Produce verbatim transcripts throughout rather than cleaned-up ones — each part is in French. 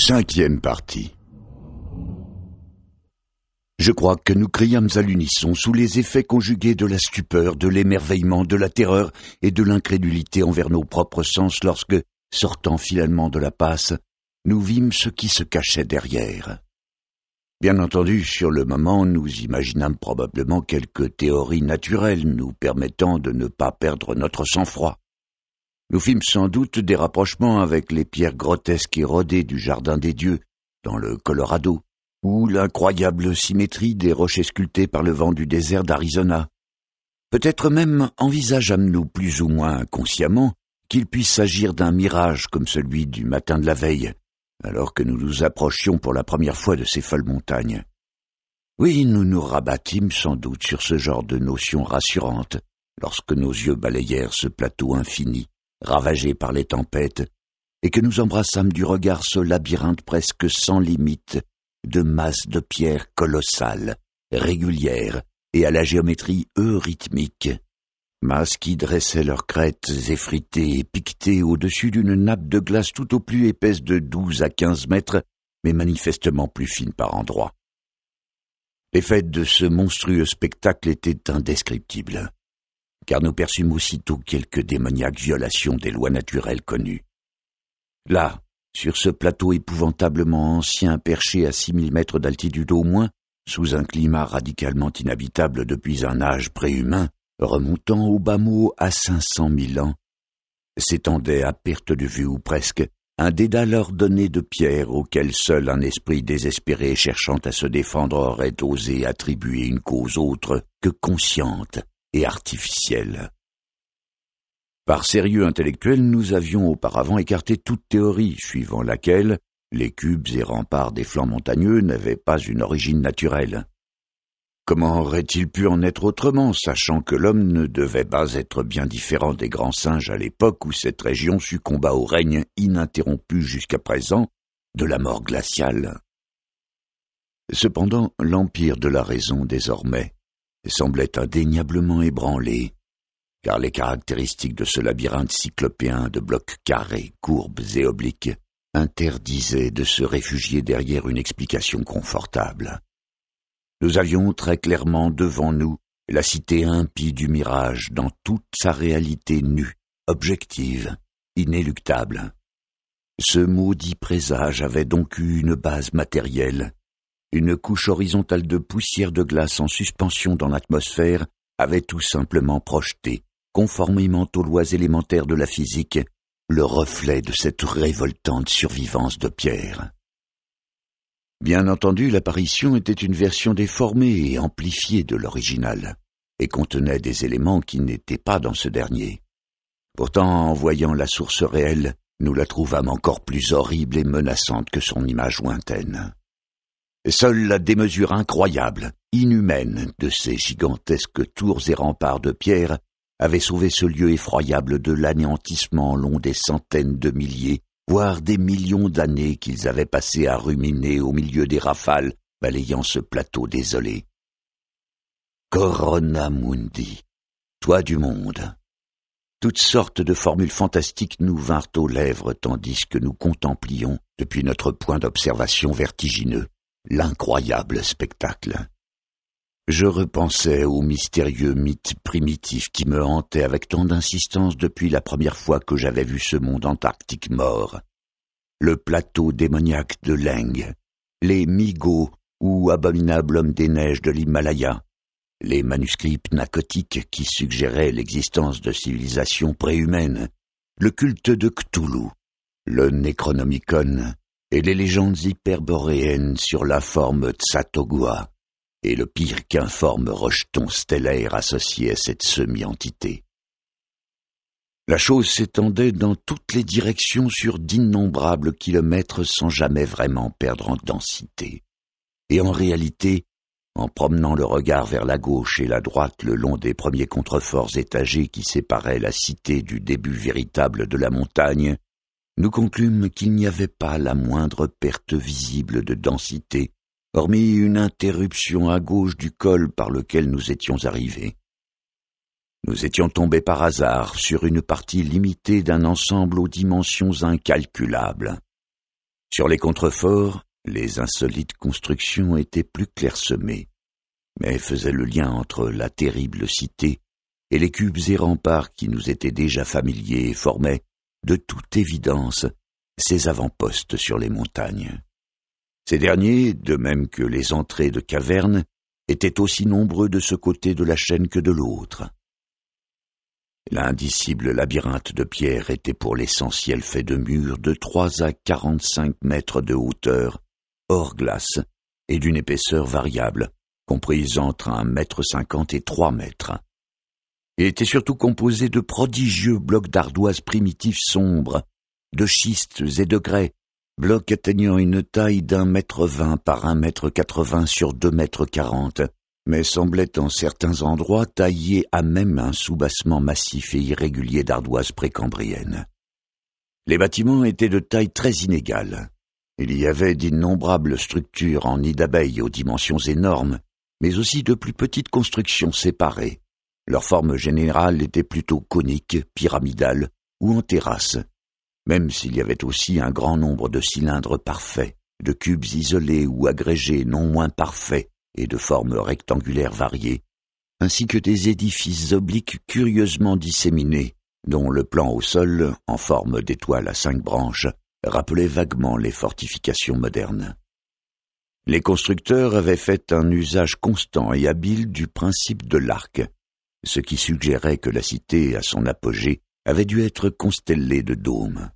Cinquième partie. Je crois que nous criâmes à l'unisson sous les effets conjugués de la stupeur, de l'émerveillement, de la terreur et de l'incrédulité envers nos propres sens lorsque, sortant finalement de la passe, nous vîmes ce qui se cachait derrière. Bien entendu, sur le moment, nous imaginâmes probablement quelques théories naturelles nous permettant de ne pas perdre notre sang-froid. Nous fîmes sans doute des rapprochements avec les pierres grotesques et rodées du Jardin des Dieux, dans le Colorado, ou l'incroyable symétrie des rochers sculptés par le vent du désert d'Arizona. Peut-être même envisageâmes-nous plus ou moins inconsciemment qu'il puisse s'agir d'un mirage comme celui du matin de la veille, alors que nous nous approchions pour la première fois de ces folles montagnes. Oui, nous nous rabattîmes sans doute sur ce genre de notions rassurantes, lorsque nos yeux balayèrent ce plateau infini, ravagé par les tempêtes, et que nous embrassâmes du regard ce labyrinthe presque sans limite de masses de pierres colossales, régulières et à la géométrie eurythmique, masses qui dressaient leurs crêtes effritées et piquetées au-dessus d'une nappe de glace tout au plus épaisse de douze à quinze mètres, mais manifestement plus fine par endroits. L'effet de ce monstrueux spectacle était indescriptible, car nous perçûmes aussitôt quelques démoniaques violations des lois naturelles connues. Là, sur ce plateau épouvantablement ancien perché à six mille mètres d'altitude au moins, sous un climat radicalement inhabitable depuis un âge préhumain, remontant au bas mot à cinq cent mille ans, s'étendait à perte de vue ou presque un dédale ordonné de pierres auquel seul un esprit désespéré cherchant à se défendre aurait osé attribuer une cause autre que consciente et artificielle. Par sérieux intellectuel, nous avions auparavant écarté toute théorie suivant laquelle les cubes et remparts des flancs montagneux n'avaient pas une origine naturelle. Comment aurait-il pu en être autrement, sachant que l'homme ne devait pas être bien différent des grands singes à l'époque où cette région succomba au règne ininterrompu jusqu'à présent de la mort glaciale? Cependant, l'empire de la raison désormais semblait indéniablement ébranlé, car les caractéristiques de ce labyrinthe cyclopéen de blocs carrés, courbes et obliques interdisaient de se réfugier derrière une explication confortable. Nous avions très clairement devant nous la cité impie du mirage dans toute sa réalité nue, objective, inéluctable. Ce maudit présage avait donc eu une base matérielle. Une couche horizontale de poussière de glace en suspension dans l'atmosphère avait tout simplement projeté, conformément aux lois élémentaires de la physique, le reflet de cette révoltante survivance de pierre. Bien entendu, l'apparition était une version déformée et amplifiée de l'original, et contenait des éléments qui n'étaient pas dans ce dernier. Pourtant, en voyant la source réelle, nous la trouvâmes encore plus horrible et menaçante que son image lointaine. Seule la démesure incroyable, inhumaine de ces gigantesques tours et remparts de pierre avait sauvé ce lieu effroyable de l'anéantissement long des centaines de milliers, voire des millions d'années qu'ils avaient passé à ruminer au milieu des rafales balayant ce plateau désolé. Corona Mundi, toi du monde. Toutes sortes de formules fantastiques nous vinrent aux lèvres tandis que nous contemplions, depuis notre point d'observation vertigineux, l'incroyable spectacle. Je repensais au mystérieux mythe primitif qui me hantait avec tant d'insistance depuis la première fois que j'avais vu ce monde antarctique mort. Le plateau démoniaque de Leng, les Migos ou abominables hommes des neiges de l'Himalaya, les manuscrits pnacotiques qui suggéraient l'existence de civilisations préhumaines, le culte de Cthulhu, le Necronomicon, et les légendes hyperboréennes sur la forme Tsatogua, et le pire qu'informe rejeton stellaire associé à cette semi-entité. La chose s'étendait dans toutes les directions sur d'innombrables kilomètres sans jamais vraiment perdre en densité. Et en réalité, en promenant le regard vers la gauche et la droite le long des premiers contreforts étagés qui séparaient la cité du début véritable de la montagne, nous conclûmes qu'il n'y avait pas la moindre perte visible de densité, hormis une interruption à gauche du col par lequel nous étions arrivés. Nous étions tombés par hasard sur une partie limitée d'un ensemble aux dimensions incalculables. Sur les contreforts, les insolites constructions étaient plus clairsemées, mais faisaient le lien entre la terrible cité et les cubes et remparts qui nous étaient déjà familiers et formaient, de toute évidence, ces avant-postes sur les montagnes. Ces derniers, de même que les entrées de cavernes, étaient aussi nombreux de ce côté de la chaîne que de l'autre. L'indicible labyrinthe de pierre était pour l'essentiel fait de murs de trois à quarante-cinq mètres de hauteur, hors glace, et d'une épaisseur variable, comprise entre un mètre cinquante et trois mètres. Il était surtout composé de prodigieux blocs d'ardoises primitifs sombres, de schistes et de grès, blocs atteignant une taille d'un mètre vingt par un mètre quatre-vingts sur deux mètres quarante, mais semblaient en certains endroits taillés à même un soubassement massif et irrégulier d'ardoises précambriennes. Les bâtiments étaient de taille très inégale. Il y avait d'innombrables structures en nid d'abeilles aux dimensions énormes, mais aussi de plus petites constructions séparées. Leur forme générale était plutôt conique, pyramidale ou en terrasse, même s'il y avait aussi un grand nombre de cylindres parfaits, de cubes isolés ou agrégés non moins parfaits et de formes rectangulaires variées, ainsi que des édifices obliques curieusement disséminés, dont le plan au sol, en forme d'étoile à cinq branches, rappelait vaguement les fortifications modernes. Les constructeurs avaient fait un usage constant et habile du principe de l'arc, ce qui suggérait que la cité, à son apogée, avait dû être constellée de dômes.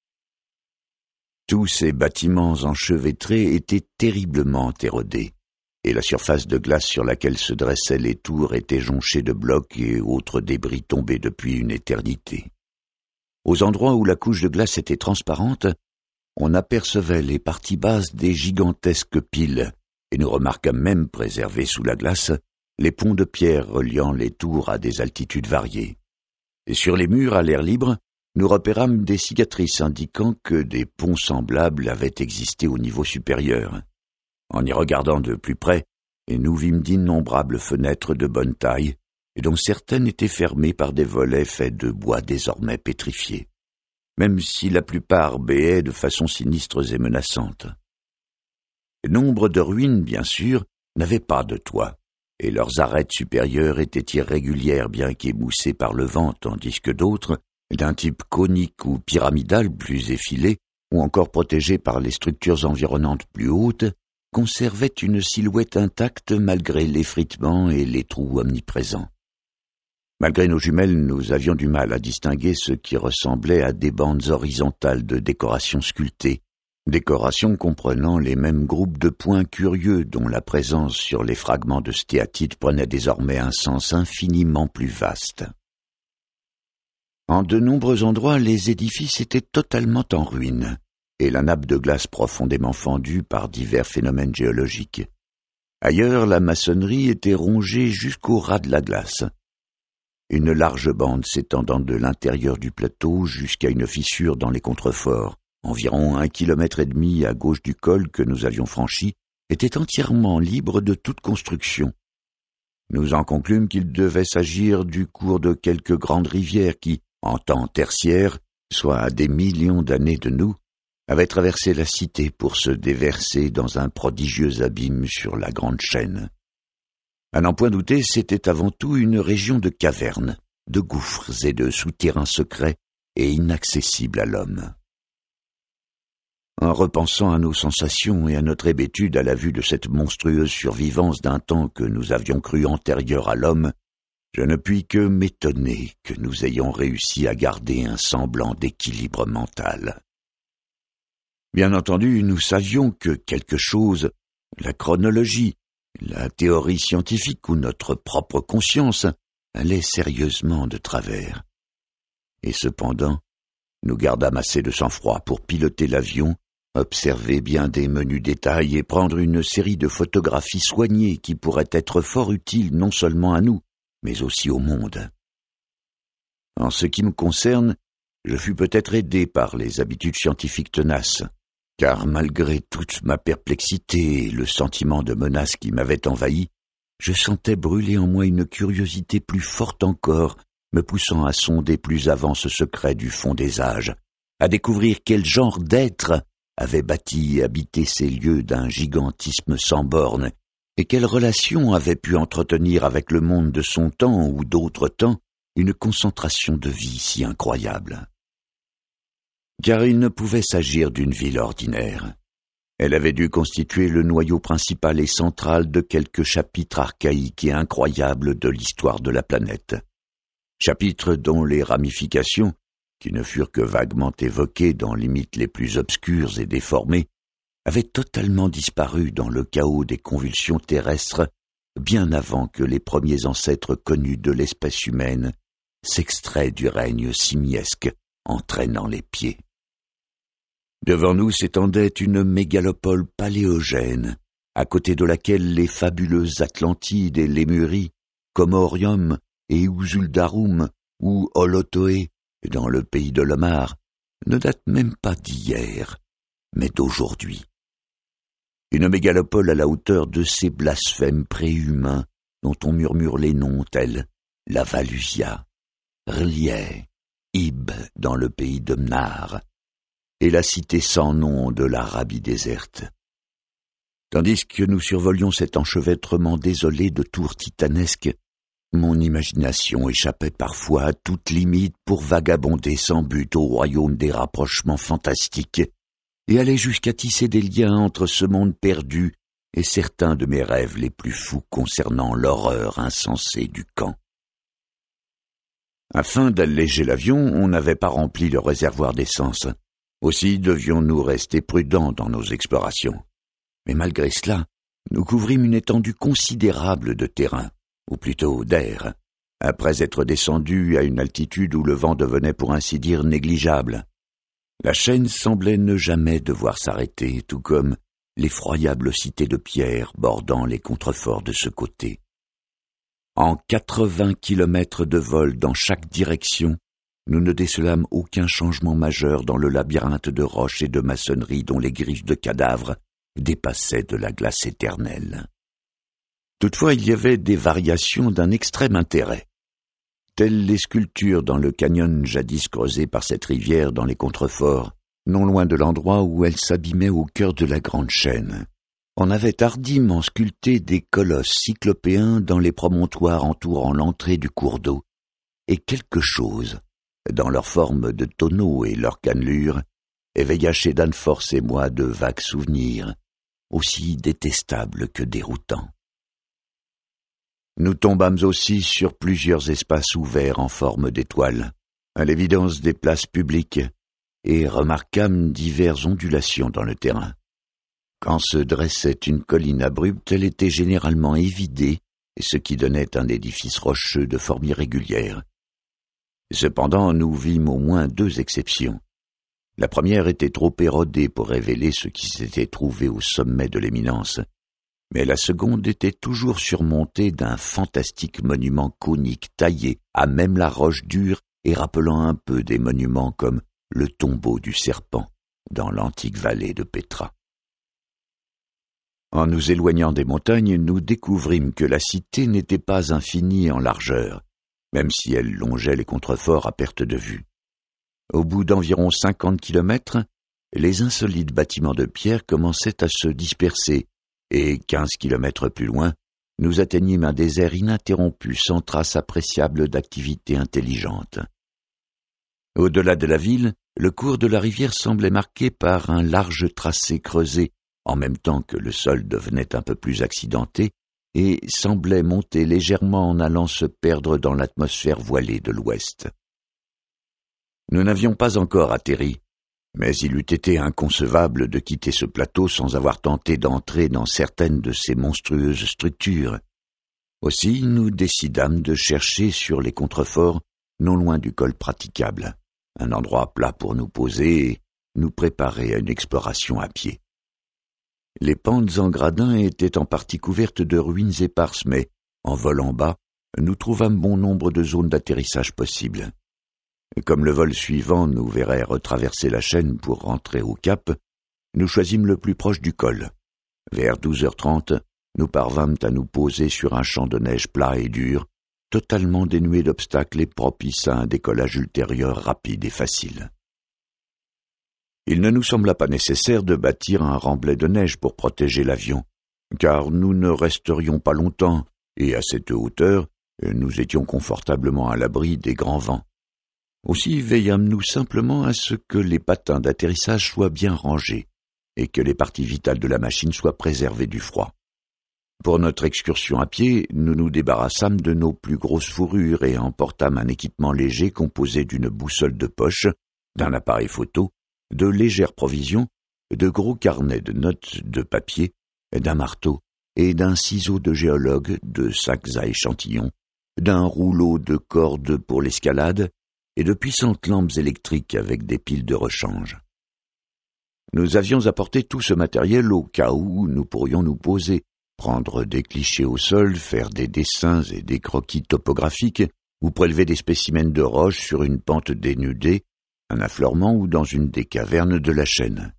Tous ces bâtiments enchevêtrés étaient terriblement érodés, et la surface de glace sur laquelle se dressaient les tours était jonchée de blocs et autres débris tombés depuis une éternité. Aux endroits où la couche de glace était transparente, on apercevait les parties basses des gigantesques piles, et nous remarquâmes même préservés sous la glace les ponts de pierre reliant les tours à des altitudes variées. Et sur les murs à l'air libre, nous repérâmes des cicatrices indiquant que des ponts semblables avaient existé au niveau supérieur. En y regardant de plus près, nous vîmes d'innombrables fenêtres de bonne taille, et dont certaines étaient fermées par des volets faits de bois désormais pétrifiés, même si la plupart béaient de façon sinistre et menaçante. Nombre de ruines, bien sûr, n'avaient pas de toit, et leurs arêtes supérieures étaient irrégulières bien qu'émoussées par le vent, tandis que d'autres, d'un type conique ou pyramidal plus effilé, ou encore protégées par les structures environnantes plus hautes, conservaient une silhouette intacte malgré l'effritement et les trous omniprésents. Malgré nos jumelles, nous avions du mal à distinguer ce qui ressemblait à des bandes horizontales de décorations sculptées, décorations comprenant les mêmes groupes de points curieux dont la présence sur les fragments de stéatite prenait désormais un sens infiniment plus vaste. En de nombreux endroits, les édifices étaient totalement en ruine, et la nappe de glace profondément fendue par divers phénomènes géologiques. Ailleurs, la maçonnerie était rongée jusqu'au ras de la glace. Une large bande s'étendant de l'intérieur du plateau jusqu'à une fissure dans les contreforts, environ un kilomètre et demi à gauche du col que nous avions franchi, était entièrement libre de toute construction. Nous en conclûmes qu'il devait s'agir du cours de quelques grandes rivières qui, en temps tertiaire, soit à des millions d'années de nous, avaient traversé la cité pour se déverser dans un prodigieux abîme sur la grande chaîne. À n'en point douter, c'était avant tout une région de cavernes, de gouffres et de souterrains secrets et inaccessibles à l'homme. En repensant à nos sensations et à notre hébétude à la vue de cette monstrueuse survivance d'un temps que nous avions cru antérieur à l'homme, je ne puis que m'étonner que nous ayons réussi à garder un semblant d'équilibre mental. Bien entendu, nous savions que quelque chose, la chronologie, la théorie scientifique ou notre propre conscience, allait sérieusement de travers. Et cependant, nous gardâmes assez de sang-froid pour piloter l'avion, observer bien des menus détails et prendre une série de photographies soignées qui pourraient être fort utiles non seulement à nous, mais aussi au monde. En ce qui me concerne, je fus peut-être aidé par les habitudes scientifiques tenaces, car malgré toute ma perplexité et le sentiment de menace qui m'avait envahi, je sentais brûler en moi une curiosité plus forte encore, me poussant à sonder plus avant ce secret du fond des âges, à découvrir quel genre d'être avait bâti et habité ces lieux d'un gigantisme sans bornes, et quelle relation avait pu entretenir avec le monde de son temps ou d'autres temps une concentration de vie si incroyable. Car il ne pouvait s'agir d'une ville ordinaire. Elle avait dû constituer le noyau principal et central de quelques chapitres archaïques et incroyables de l'histoire de la planète. Chapitres dont les ramifications, qui ne furent que vaguement évoquées dans limites les plus obscures et déformées, avaient totalement disparu dans le chaos des convulsions terrestres bien avant que les premiers ancêtres connus de l'espèce humaine s'extraient du règne simiesque entraînant les pieds. Devant nous s'étendait une mégalopole paléogène, à côté de laquelle les fabuleuses Atlantides et Lémurie, Comorium et Usuldarum ou Holotoé, dans le pays de l'Omar, ne datent même pas d'hier, mais d'aujourd'hui. Une mégalopole à la hauteur de ces blasphèmes préhumains dont on murmure les noms tels la Valusia, Rlier, Ib dans le pays de Mnar, et la cité sans nom de l'Arabie déserte. Tandis que nous survolions cet enchevêtrement désolé de tours titanesques, mon imagination échappait parfois à toute limite pour vagabonder sans but au royaume des rapprochements fantastiques et allait jusqu'à tisser des liens entre ce monde perdu et certains de mes rêves les plus fous concernant l'horreur insensée du camp. Afin d'alléger l'avion, on n'avait pas rempli le réservoir d'essence. Aussi devions-nous rester prudents dans nos explorations. Mais malgré cela, nous couvrîmes une étendue considérable de terrain, ou plutôt d'air, après être descendus à une altitude où le vent devenait pour ainsi dire négligeable. La chaîne semblait ne jamais devoir s'arrêter, tout comme l'effroyable cité de pierre bordant les contreforts de ce côté. En quatre-vingts kilomètres de vol dans chaque direction, nous ne décelâmes aucun changement majeur dans le labyrinthe de roches et de maçonnerie dont les griffes de cadavres dépassaient de la glace éternelle. Toutefois, il y avait des variations d'un extrême intérêt, telles les sculptures dans le canyon jadis creusé par cette rivière dans les contreforts, non loin de l'endroit où elle s'abîmait au cœur de la grande chaîne. On avait hardiment sculpté des colosses cyclopéens dans les promontoires entourant l'entrée du cours d'eau, et quelque chose, dans leur forme de tonneaux et leur cannelure, éveilla chez Danforth et moi de vagues souvenirs, aussi détestables que déroutants. Nous tombâmes aussi sur plusieurs espaces ouverts en forme d'étoiles, à l'évidence des places publiques, et remarquâmes diverses ondulations dans le terrain. Quand se dressait une colline abrupte, elle était généralement évidée, ce qui donnait un édifice rocheux de forme irrégulière. Cependant, nous vîmes au moins deux exceptions. La première était trop érodée pour révéler ce qui s'était trouvé au sommet de l'éminence, mais la seconde était toujours surmontée d'un fantastique monument conique taillé à même la roche dure et rappelant un peu des monuments comme le tombeau du serpent dans l'antique vallée de Pétra. En nous éloignant des montagnes, nous découvrîmes que la cité n'était pas infinie en largeur, même si elle longeait les contreforts à perte de vue. Au bout d'environ cinquante kilomètres, les insolites bâtiments de pierre commençaient à se disperser, et quinze kilomètres plus loin, nous atteignîmes un désert ininterrompu sans trace appréciable d'activité intelligente. Au-delà de la ville, le cours de la rivière semblait marqué par un large tracé creusé, en même temps que le sol devenait un peu plus accidenté, et semblait monter légèrement en allant se perdre dans l'atmosphère voilée de l'ouest. Nous n'avions pas encore atterri, mais il eût été inconcevable de quitter ce plateau sans avoir tenté d'entrer dans certaines de ces monstrueuses structures. Aussi, nous décidâmes de chercher sur les contreforts, non loin du col praticable, un endroit plat pour nous poser et nous préparer à une exploration à pied. Les pentes en gradin étaient en partie couvertes de ruines éparses, mais, en volant bas, nous trouvâmes bon nombre de zones d'atterrissage possibles. Et comme le vol suivant nous verrait retraverser la chaîne pour rentrer au cap, nous choisîmes le plus proche du col. Vers douze heures trente, nous parvînmes à nous poser sur un champ de neige plat et dur, totalement dénué d'obstacles et propice à un décollage ultérieur rapide et facile. Il ne nous sembla pas nécessaire de bâtir un remblai de neige pour protéger l'avion, car nous ne resterions pas longtemps, et à cette hauteur, nous étions confortablement à l'abri des grands vents. Aussi veillâmes-nous simplement à ce que les patins d'atterrissage soient bien rangés, et que les parties vitales de la machine soient préservées du froid. Pour notre excursion à pied, nous nous débarrassâmes de nos plus grosses fourrures et emportâmes un équipement léger composé d'une boussole de poche, d'un appareil photo, de légères provisions, de gros carnets de notes de papier, d'un marteau et d'un ciseau de géologue, de sacs à échantillons, d'un rouleau de cordes pour l'escalade et de puissantes lampes électriques avec des piles de rechange. Nous avions apporté tout ce matériel au cas où nous pourrions nous poser, prendre des clichés au sol, faire des dessins et des croquis topographiques, ou prélever des spécimens de roches sur une pente dénudée, un affleurement ou dans une des cavernes de la chaîne.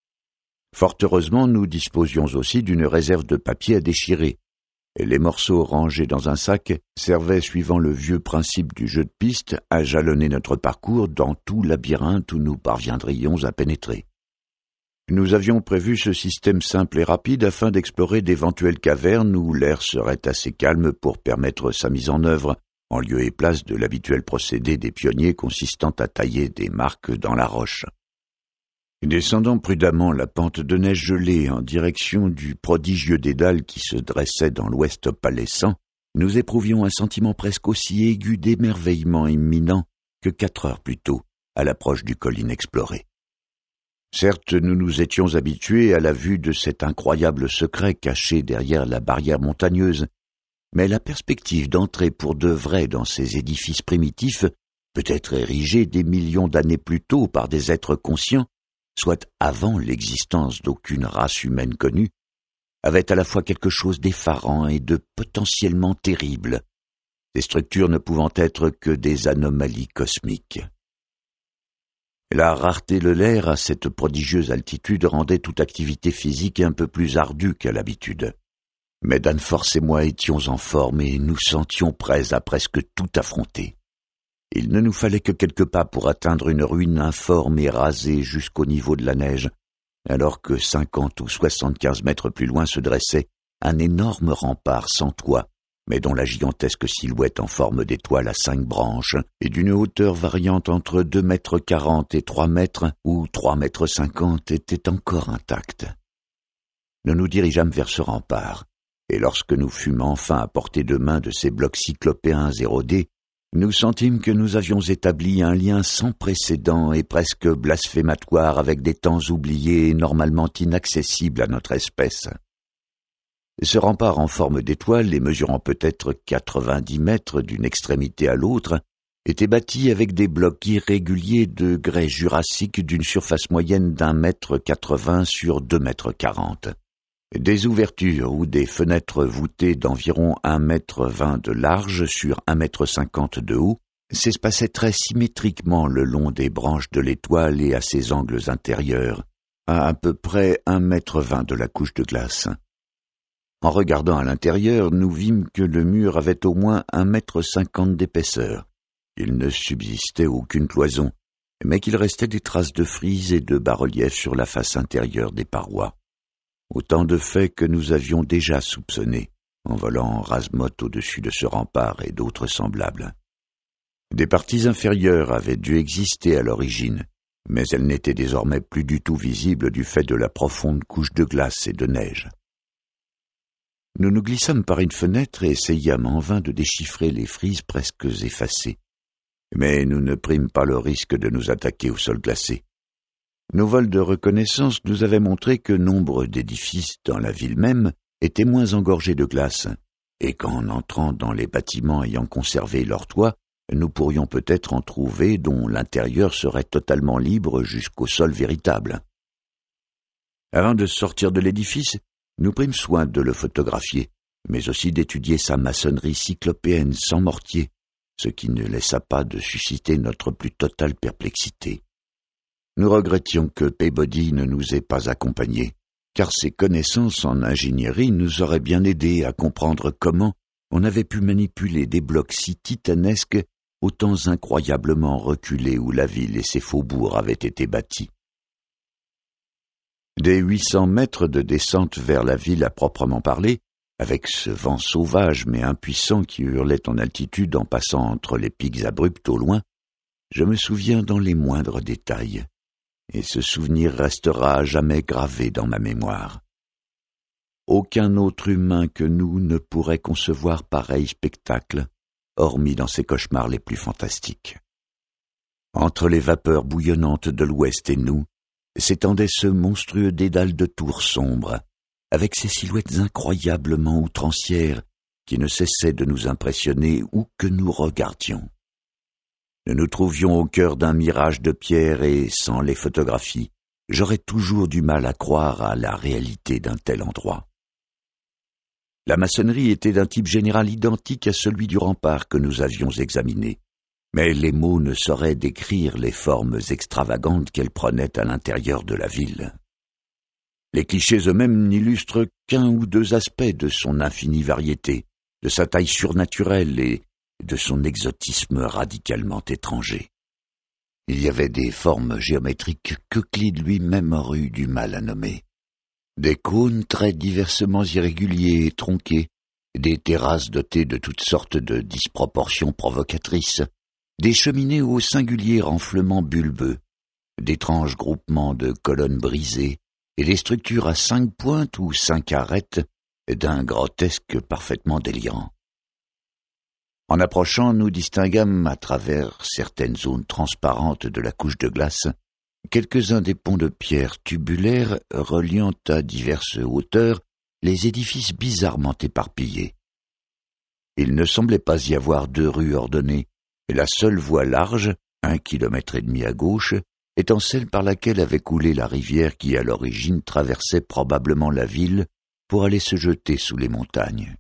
Fort heureusement, nous disposions aussi d'une réserve de papier à déchirer, et les morceaux rangés dans un sac servaient, suivant le vieux principe du jeu de piste, à jalonner notre parcours dans tout labyrinthe où nous parviendrions à pénétrer. Nous avions prévu ce système simple et rapide afin d'explorer d'éventuelles cavernes où l'air serait assez calme pour permettre sa mise en œuvre, en lieu et place de l'habituel procédé des pionniers consistant à tailler des marques dans la roche. Descendant prudemment la pente de neige gelée en direction du prodigieux dédale qui se dressait dans l'ouest opalescent, nous éprouvions un sentiment presque aussi aigu d'émerveillement imminent que quatre heures plus tôt, à l'approche du col inexploré. Certes, nous nous étions habitués à la vue de cet incroyable secret caché derrière la barrière montagneuse, mais la perspective d'entrer pour de vrai dans ces édifices primitifs, peut-être érigés des millions d'années plus tôt par des êtres conscients, soit avant l'existence d'aucune race humaine connue, avait à la fois quelque chose d'effarant et de potentiellement terrible, ces structures ne pouvant être que des anomalies cosmiques. La rareté de l'air à cette prodigieuse altitude rendait toute activité physique un peu plus ardue qu'à l'habitude. Mais Danforth et moi étions en forme et nous sentions prêts à presque tout affronter. Il ne nous fallait que quelques pas pour atteindre une ruine informe et rasée jusqu'au niveau de la neige, alors que cinquante ou soixante-quinze mètres plus loin se dressait un énorme rempart sans toit, mais dont la gigantesque silhouette en forme d'étoile à cinq branches et d'une hauteur variant entre deux mètres quarante et trois mètres ou trois mètres cinquante était encore intacte. Nous nous dirigeâmes vers ce rempart, et lorsque nous fûmes enfin à portée de main de ces blocs cyclopéens érodés, nous sentîmes que nous avions établi un lien sans précédent et presque blasphématoire avec des temps oubliés et normalement inaccessibles à notre espèce. Ce rempart en forme d'étoile et mesurant peut-être quatre-vingt-dix mètres d'une extrémité à l'autre était bâti avec des blocs irréguliers de grès jurassique d'une surface moyenne d'un mètre quatre-vingts sur deux mètres quarante. Des ouvertures ou des fenêtres voûtées d'environ un mètre vingt de large sur un mètre cinquante de haut s'espaçaient très symétriquement le long des branches de l'étoile et à ses angles intérieurs, à à peu près un mètre vingt de la couche de glace. En regardant à l'intérieur, nous vîmes que le mur avait au moins un mètre cinquante d'épaisseur. Il ne subsistait aucune cloison, mais qu'il restait des traces de frise et de bas-relief sur la face intérieure des parois. Autant de faits que nous avions déjà soupçonnés, en volant en rase-motte au-dessus de ce rempart et d'autres semblables. Des parties inférieures avaient dû exister à l'origine, mais elles n'étaient désormais plus du tout visibles du fait de la profonde couche de glace et de neige. Nous nous glissâmes par une fenêtre et essayâmes en vain de déchiffrer les frises presque effacées. Mais nous ne prîmes pas le risque de nous attaquer au sol glacé. Nos vols de reconnaissance nous avaient montré que nombre d'édifices dans la ville même étaient moins engorgés de glace, et qu'en entrant dans les bâtiments ayant conservé leur toit, nous pourrions peut-être en trouver dont l'intérieur serait totalement libre jusqu'au sol véritable. Avant de sortir de l'édifice, nous prîmes soin de le photographier, mais aussi d'étudier sa maçonnerie cyclopéenne sans mortier, ce qui ne laissa pas de susciter notre plus totale perplexité. Nous regrettions que Peabody ne nous ait pas accompagnés, car ses connaissances en ingénierie nous auraient bien aidés à comprendre comment on avait pu manipuler des blocs si titanesques aux temps incroyablement reculés où la ville et ses faubourgs avaient été bâtis. Des huit cents mètres de descente vers la ville à proprement parler, avec ce vent sauvage mais impuissant qui hurlait en altitude en passant entre les pics abrupts au loin, je me souviens dans les moindres détails, et ce souvenir restera à jamais gravé dans ma mémoire. Aucun autre humain que nous ne pourrait concevoir pareil spectacle, hormis dans ses cauchemars les plus fantastiques. Entre les vapeurs bouillonnantes de l'ouest et nous, s'étendait ce monstrueux dédale de tours sombres, avec ses silhouettes incroyablement outrancières qui ne cessaient de nous impressionner où que nous regardions. Nous nous trouvions au cœur d'un mirage de pierre et, sans les photographies, j'aurais toujours du mal à croire à la réalité d'un tel endroit. La maçonnerie était d'un type général identique à celui du rempart que nous avions examiné, mais les mots ne sauraient décrire les formes extravagantes qu'elle prenait à l'intérieur de la ville. Les clichés eux-mêmes n'illustrent qu'un ou deux aspects de son infinie variété, de sa taille surnaturelle et de son exotisme radicalement étranger. Il y avait des formes géométriques qu'Euclide lui-même aurait eu du mal à nommer. Des cônes très diversement irréguliers et tronqués, des terrasses dotées de toutes sortes de disproportions provocatrices, des cheminées aux singuliers renflements bulbeux, d'étranges groupements de colonnes brisées, et des structures à cinq pointes ou cinq arêtes d'un grotesque parfaitement délirant. En approchant, nous distinguâmes, à travers certaines zones transparentes de la couche de glace, quelques-uns des ponts de pierre tubulaires reliant à diverses hauteurs les édifices bizarrement éparpillés. Il ne semblait pas y avoir deux rues ordonnées, et la seule voie large, un kilomètre et demi à gauche, étant celle par laquelle avait coulé la rivière qui, à l'origine, traversait probablement la ville pour aller se jeter sous les montagnes.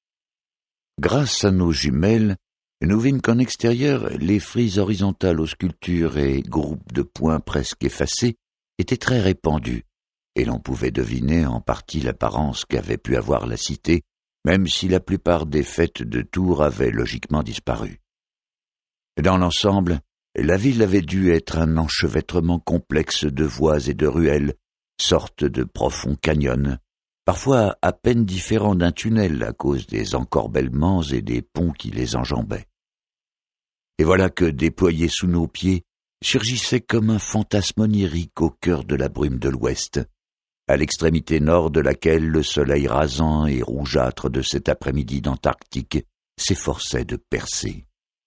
Grâce à nos jumelles, nous vîmes qu'en extérieur, les frises horizontales aux sculptures et groupes de points presque effacés étaient très répandus, et l'on pouvait deviner en partie l'apparence qu'avait pu avoir la cité, même si la plupart des fêtes de tours avaient logiquement disparu. Dans l'ensemble, la ville avait dû être un enchevêtrement complexe de voies et de ruelles, sorte de profonds canyons, parfois à peine différents d'un tunnel à cause des encorbellements et des ponts qui les enjambaient. Et voilà que, déployé sous nos pieds, surgissait comme un fantasme onirique au cœur de la brume de l'ouest, à l'extrémité nord de laquelle le soleil rasant et rougeâtre de cet après-midi d'Antarctique s'efforçait de percer.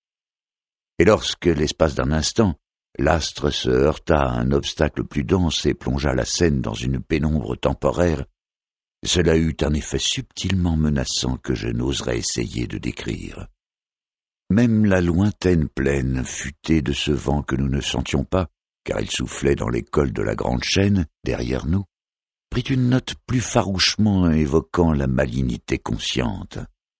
Et lorsque, l'espace d'un instant, l'astre se heurta à un obstacle plus dense et plongea la scène dans une pénombre temporaire, cela eut un effet subtilement menaçant que je n'oserais essayer de décrire. Même la lointaine plaine, futée de ce vent que nous ne sentions pas, car il soufflait dans les cols de la grande chaîne, derrière nous, prit une note plus farouchement évoquant la malignité consciente.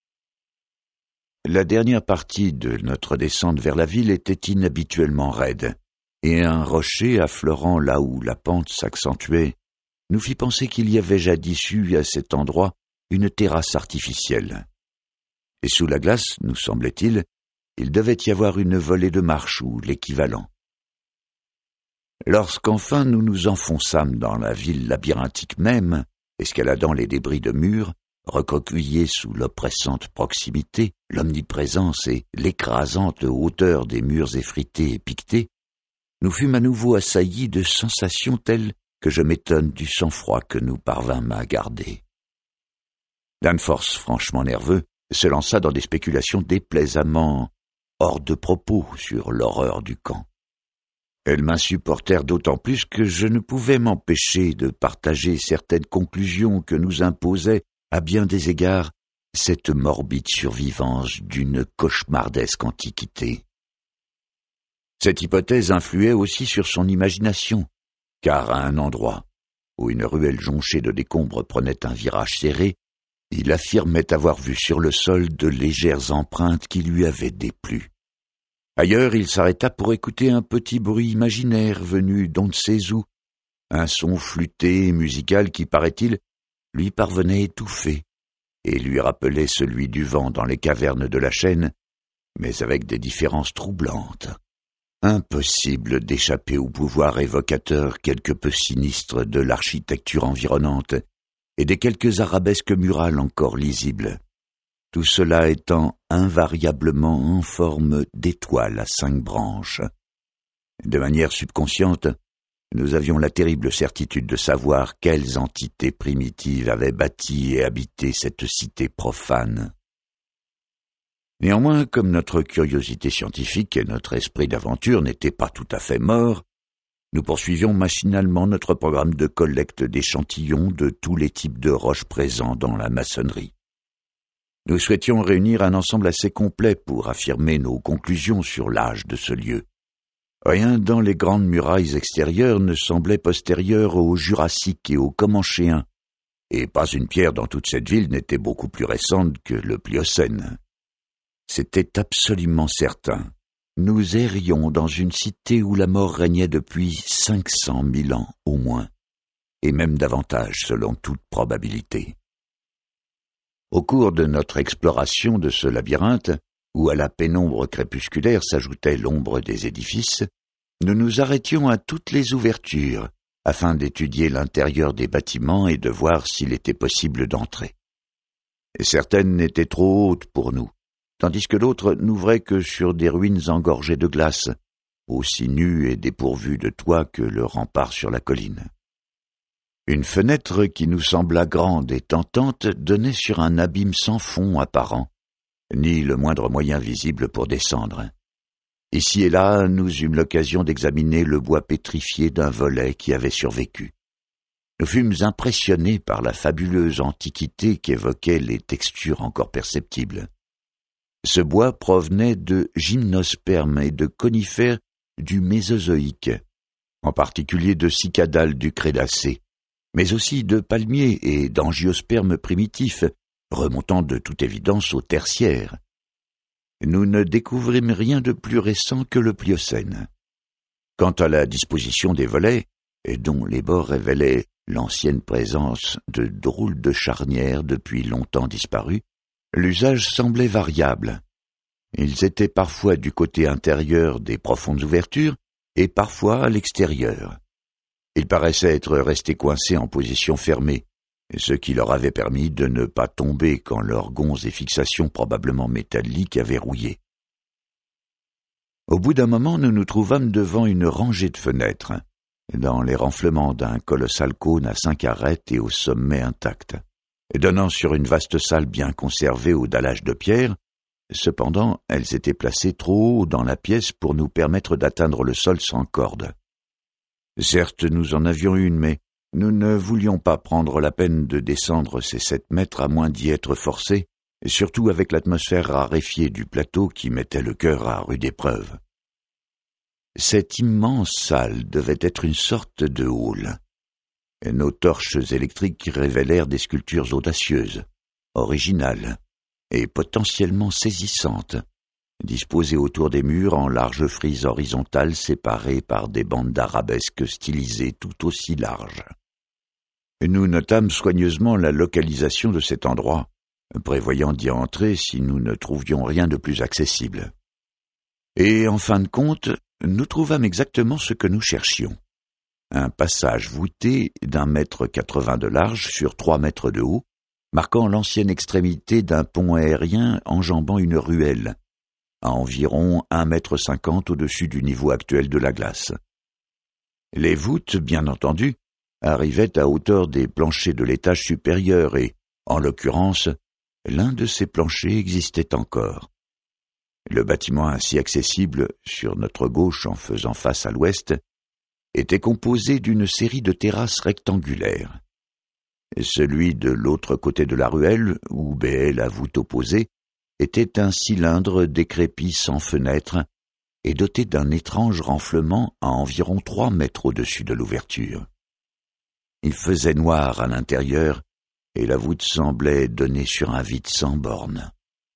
La dernière partie de notre descente vers la ville était inhabituellement raide, et un rocher affleurant là où la pente s'accentuait nous fit penser qu'il y avait jadis eu à cet endroit une terrasse artificielle. Et sous la glace, nous semblait-il, il devait y avoir une volée de marche ou l'équivalent. Lorsqu'enfin nous nous enfonçâmes dans la ville labyrinthique même, escaladant les débris de murs, recroquevillés sous l'oppressante proximité, l'omniprésence et l'écrasante hauteur des murs effrités et piquetés, nous fûmes à nouveau assaillis de sensations telles que je m'étonne du sang-froid que nous parvînmes à garder. Danforth, franchement nerveux, se lança dans des spéculations déplaisamment hors de propos sur l'horreur du camp. Elles m'insupportèrent d'autant plus que je ne pouvais m'empêcher de partager certaines conclusions que nous imposait, à bien des égards, cette morbide survivance d'une cauchemardesque antiquité. Cette hypothèse influait aussi sur son imagination, car à un endroit où une ruelle jonchée de décombres prenait un virage serré, il affirmait avoir vu sur le sol de légères empreintes qui lui avaient déplu. Ailleurs, il s'arrêta pour écouter un petit bruit imaginaire venu d'on ne sait où, un son flûté et musical qui, paraît-il, lui parvenait étouffé et lui rappelait celui du vent dans les cavernes de la chaîne, mais avec des différences troublantes. Impossible d'échapper au pouvoir évocateur quelque peu sinistre de l'architecture environnante et des quelques arabesques murales encore lisibles, tout cela étant invariablement en forme d'étoile à cinq branches. De manière subconsciente, nous avions la terrible certitude de savoir quelles entités primitives avaient bâti et habité cette cité profane. Néanmoins, comme notre curiosité scientifique et notre esprit d'aventure n'étaient pas tout à fait morts, nous poursuivions machinalement notre programme de collecte d'échantillons de tous les types de roches présents dans la maçonnerie. Nous souhaitions réunir un ensemble assez complet pour affirmer nos conclusions sur l'âge de ce lieu. Rien dans les grandes murailles extérieures ne semblait postérieur au Jurassique et au Comanchéen, et pas une pierre dans toute cette ville n'était beaucoup plus récente que le Pliocène. C'était absolument certain. Nous errions dans une cité où la mort régnait depuis cinq cent mille ans au moins, et même davantage selon toute probabilité. Au cours de notre exploration de ce labyrinthe, où à la pénombre crépusculaire s'ajoutait l'ombre des édifices, nous nous arrêtions à toutes les ouvertures, afin d'étudier l'intérieur des bâtiments et de voir s'il était possible d'entrer. Certaines étaient trop hautes pour nous, tandis que d'autres n'ouvraient que sur des ruines engorgées de glace, aussi nues et dépourvues de toit que le rempart sur la colline. Une fenêtre qui nous sembla grande et tentante donnait sur un abîme sans fond apparent, ni le moindre moyen visible pour descendre. Ici et là, nous eûmes l'occasion d'examiner le bois pétrifié d'un volet qui avait survécu. Nous fûmes impressionnés par la fabuleuse antiquité qu'évoquaient les textures encore perceptibles. Ce bois provenait de gymnospermes et de conifères du Mésozoïque, en particulier de cycadales du Crétacé, mais aussi de palmiers et d'angiospermes primitifs, remontant de toute évidence au Tertiaire. Nous ne découvrîmes rien de plus récent que le Pliocène. Quant à la disposition des volets, et dont les bords révélaient l'ancienne présence de drôles de charnières depuis longtemps disparues, l'usage semblait variable. Ils étaient parfois du côté intérieur des profondes ouvertures et parfois à l'extérieur. Ils paraissaient être restés coincés en position fermée, ce qui leur avait permis de ne pas tomber quand leurs gonds et fixations probablement métalliques avaient rouillé. Au bout d'un moment, nous nous trouvâmes devant une rangée de fenêtres, dans les renflements d'un colossal cône à cinq arêtes et au sommet intact, donnant sur une vaste salle bien conservée au dallage de pierre. Cependant, elles étaient placées trop haut dans la pièce pour nous permettre d'atteindre le sol sans corde. Certes, nous en avions une, mais nous ne voulions pas prendre la peine de descendre ces sept mètres à moins d'y être forcés, surtout avec l'atmosphère raréfiée du plateau qui mettait le cœur à rude épreuve. Cette immense salle devait être une sorte de hall. Nos torches électriques révélèrent des sculptures audacieuses, originales et potentiellement saisissantes, disposées autour des murs en larges frises horizontales séparées par des bandes d'arabesques stylisées tout aussi larges. Nous notâmes soigneusement la localisation de cet endroit, prévoyant d'y entrer si nous ne trouvions rien de plus accessible. Et en fin de compte, nous trouvâmes exactement ce que nous cherchions. Un passage voûté d'un mètre quatre-vingts de large sur trois mètres de haut, marquant l'ancienne extrémité d'un pont aérien enjambant une ruelle, à environ un mètre cinquante au-dessus du niveau actuel de la glace. Les voûtes, bien entendu, arrivaient à hauteur des planchers de l'étage supérieur et, en l'occurrence, l'un de ces planchers existait encore. Le bâtiment ainsi accessible, sur notre gauche en faisant face à l'ouest, était composé d'une série de terrasses rectangulaires. Celui de l'autre côté de la ruelle, où béait la voûte opposée, était un cylindre décrépit sans fenêtre et doté d'un étrange renflement à environ trois mètres au-dessus de l'ouverture. Il faisait noir à l'intérieur et la voûte semblait donner sur un vide sans bornes.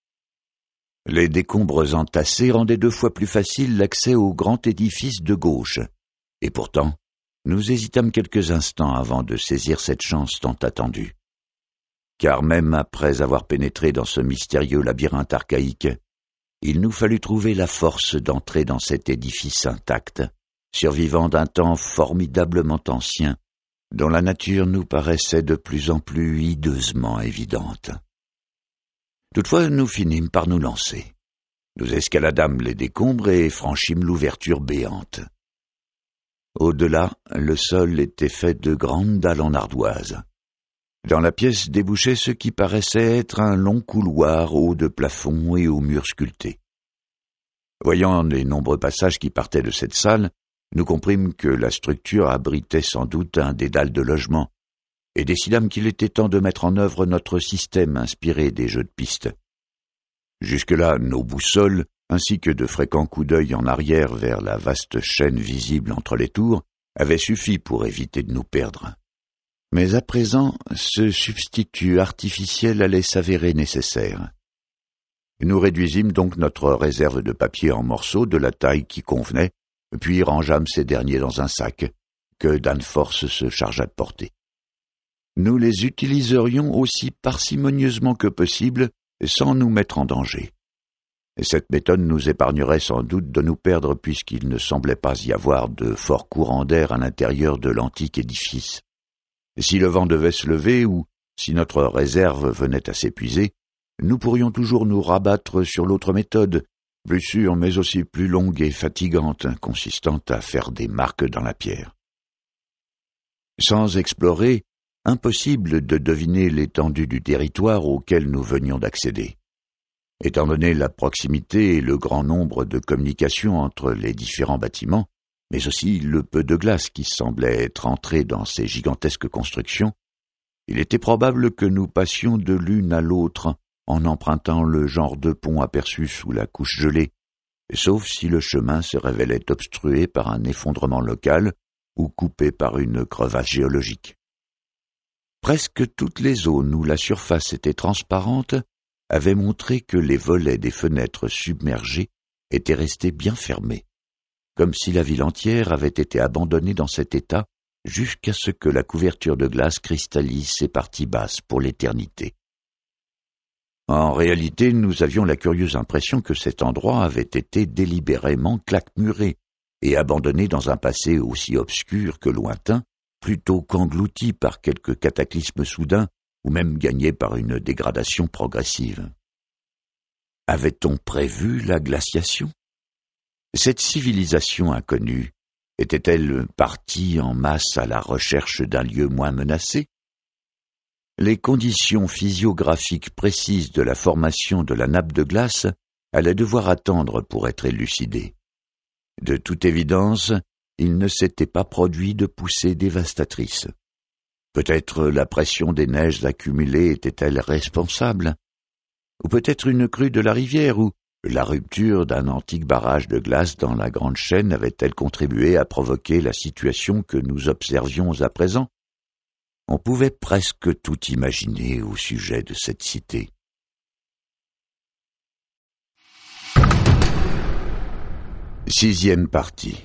Les décombres entassés rendaient deux fois plus facile l'accès au grand édifice de gauche, et pourtant, nous hésitâmes quelques instants avant de saisir cette chance tant attendue. Car même après avoir pénétré dans ce mystérieux labyrinthe archaïque, il nous fallut trouver la force d'entrer dans cet édifice intact, survivant d'un temps formidablement ancien, dont la nature nous paraissait de plus en plus hideusement évidente. Toutefois, nous finîmes par nous lancer. Nous escaladâmes les décombres et franchîmes l'ouverture béante. Au-delà, le sol était fait de grandes dalles en ardoise. Dans la pièce débouchait ce qui paraissait être un long couloir haut de plafond et aux murs sculptés. Voyant les nombreux passages qui partaient de cette salle, nous comprîmes que la structure abritait sans doute un dédale de logement, et décidâmes qu'il était temps de mettre en œuvre notre système inspiré des jeux de piste. Jusque-là, nos boussoles, ainsi que de fréquents coups d'œil en arrière vers la vaste chaîne visible entre les tours, avaient suffi pour éviter de nous perdre. Mais à présent, ce substitut artificiel allait s'avérer nécessaire. Nous réduisîmes donc notre réserve de papier en morceaux de la taille qui convenait, puis rangeâmes ces derniers dans un sac, que Danforth se chargea de porter. Nous les utiliserions aussi parcimonieusement que possible, sans nous mettre en danger. Cette méthode nous épargnerait sans doute de nous perdre puisqu'il ne semblait pas y avoir de fort courant d'air à l'intérieur de l'antique édifice. Si le vent devait se lever ou si notre réserve venait à s'épuiser, nous pourrions toujours nous rabattre sur l'autre méthode, plus sûre mais aussi plus longue et fatigante, consistant à faire des marques dans la pierre. Sans explorer, impossible de deviner l'étendue du territoire auquel nous venions d'accéder. Étant donné la proximité et le grand nombre de communications entre les différents bâtiments, mais aussi le peu de glace qui semblait être entré dans ces gigantesques constructions, il était probable que nous passions de l'une à l'autre en empruntant le genre de pont aperçu sous la couche gelée, sauf si le chemin se révélait obstrué par un effondrement local ou coupé par une crevasse géologique. Presque toutes les zones où la surface était transparente avaient montré que les volets des fenêtres submergées étaient restés bien fermés, comme si la ville entière avait été abandonnée dans cet état jusqu'à ce que la couverture de glace cristallise ses parties basses pour l'éternité. En réalité, nous avions la curieuse impression que cet endroit avait été délibérément claquemuré et abandonné dans un passé aussi obscur que lointain, plutôt qu'englouti par quelque cataclysme soudain ou même gagné par une dégradation progressive. Avait-on prévu la glaciation? Cette civilisation inconnue était-elle partie en masse à la recherche d'un lieu moins menacé? Les conditions physiographiques précises de la formation de la nappe de glace allaient devoir attendre pour être élucidées. De toute évidence, il ne s'était pas produit de poussée dévastatrice. Peut-être la pression des neiges accumulées était-elle responsable, ou peut-être une crue de la rivière, ou la rupture d'un antique barrage de glace dans la grande chaîne avait-elle contribué à provoquer la situation que nous observions à présent? On pouvait presque tout imaginer au sujet de cette cité. Sixième partie.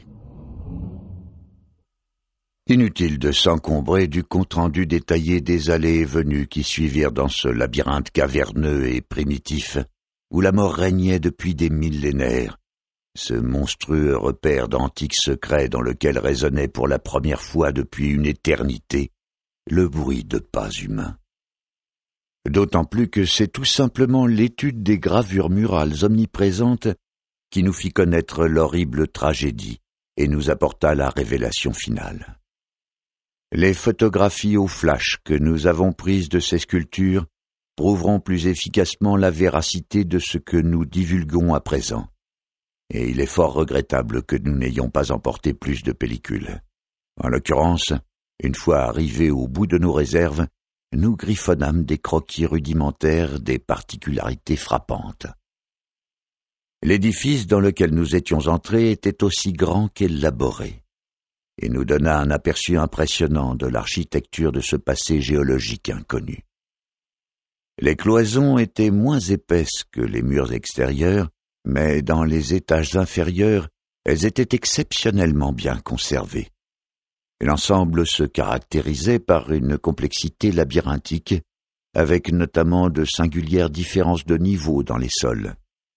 Inutile de s'encombrer du compte-rendu détaillé des allées et venues qui suivirent dans ce labyrinthe caverneux et primitif, où la mort régnait depuis des millénaires, ce monstrueux repère d'antiques secrets dans lequel résonnait pour la première fois depuis une éternité le bruit de pas humains. D'autant plus que c'est tout simplement l'étude des gravures murales omniprésentes qui nous fit connaître l'horrible tragédie et nous apporta la révélation finale. Les photographies au flash que nous avons prises de ces sculptures prouveront plus efficacement la véracité de ce que nous divulguons à présent, et il est fort regrettable que nous n'ayons pas emporté plus de pellicules. En l'occurrence, une fois arrivés au bout de nos réserves, nous griffonnâmes des croquis rudimentaires des particularités frappantes. L'édifice dans lequel nous étions entrés était aussi grand qu'élaboré, et nous donna un aperçu impressionnant de l'architecture de ce passé géologique inconnu. Les cloisons étaient moins épaisses que les murs extérieurs, mais dans les étages inférieurs, elles étaient exceptionnellement bien conservées. L'ensemble se caractérisait par une complexité labyrinthique, avec notamment de singulières différences de niveau dans les sols.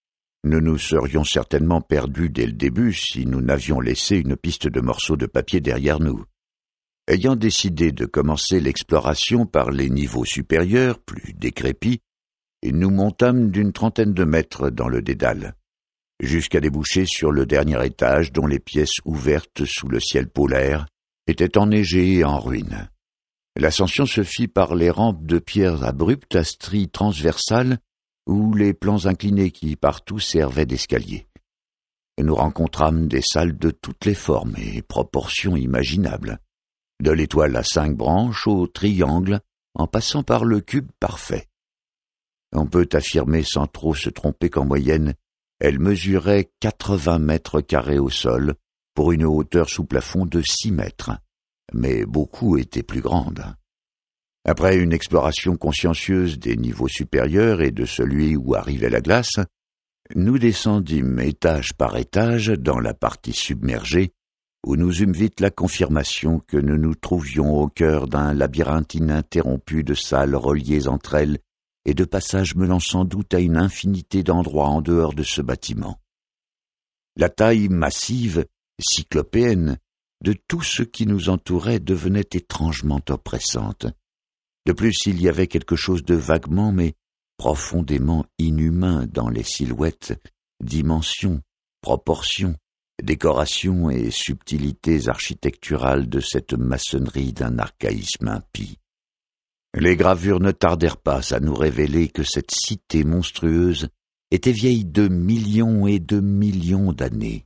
Nous nous serions certainement perdus dès le début si nous n'avions laissé une piste de morceaux de papier derrière nous. Ayant décidé de commencer l'exploration par les niveaux supérieurs, plus décrépits, nous montâmes d'une trentaine de mètres dans le dédale, jusqu'à déboucher sur le dernier étage dont les pièces ouvertes sous le ciel polaire étaient enneigées et en ruine. L'ascension se fit par les rampes de pierres abruptes à stries transversales ou les plans inclinés qui partout servaient d'escalier. Nous rencontrâmes des salles de toutes les formes et proportions imaginables, de l'étoile à cinq branches au triangle, en passant par le cube parfait. On peut affirmer sans trop se tromper qu'en moyenne, elle mesurait quatre-vingts mètres carrés au sol, pour une hauteur sous plafond de six mètres, mais beaucoup étaient plus grandes. Après une exploration consciencieuse des niveaux supérieurs et de celui où arrivait la glace, nous descendîmes étage par étage dans la partie submergée, où nous eûmes vite la confirmation que nous nous trouvions au cœur d'un labyrinthe ininterrompu de salles reliées entre elles et de passages menant sans doute à une infinité d'endroits en dehors de ce bâtiment. La taille massive, cyclopéenne, de tout ce qui nous entourait devenait étrangement oppressante. De plus, il y avait quelque chose de vaguement mais profondément inhumain dans les silhouettes, dimensions, proportions, décorations et subtilités architecturales de cette maçonnerie d'un archaïsme impie. Les gravures ne tardèrent pas à nous révéler que cette cité monstrueuse était vieille de millions et de millions d'années.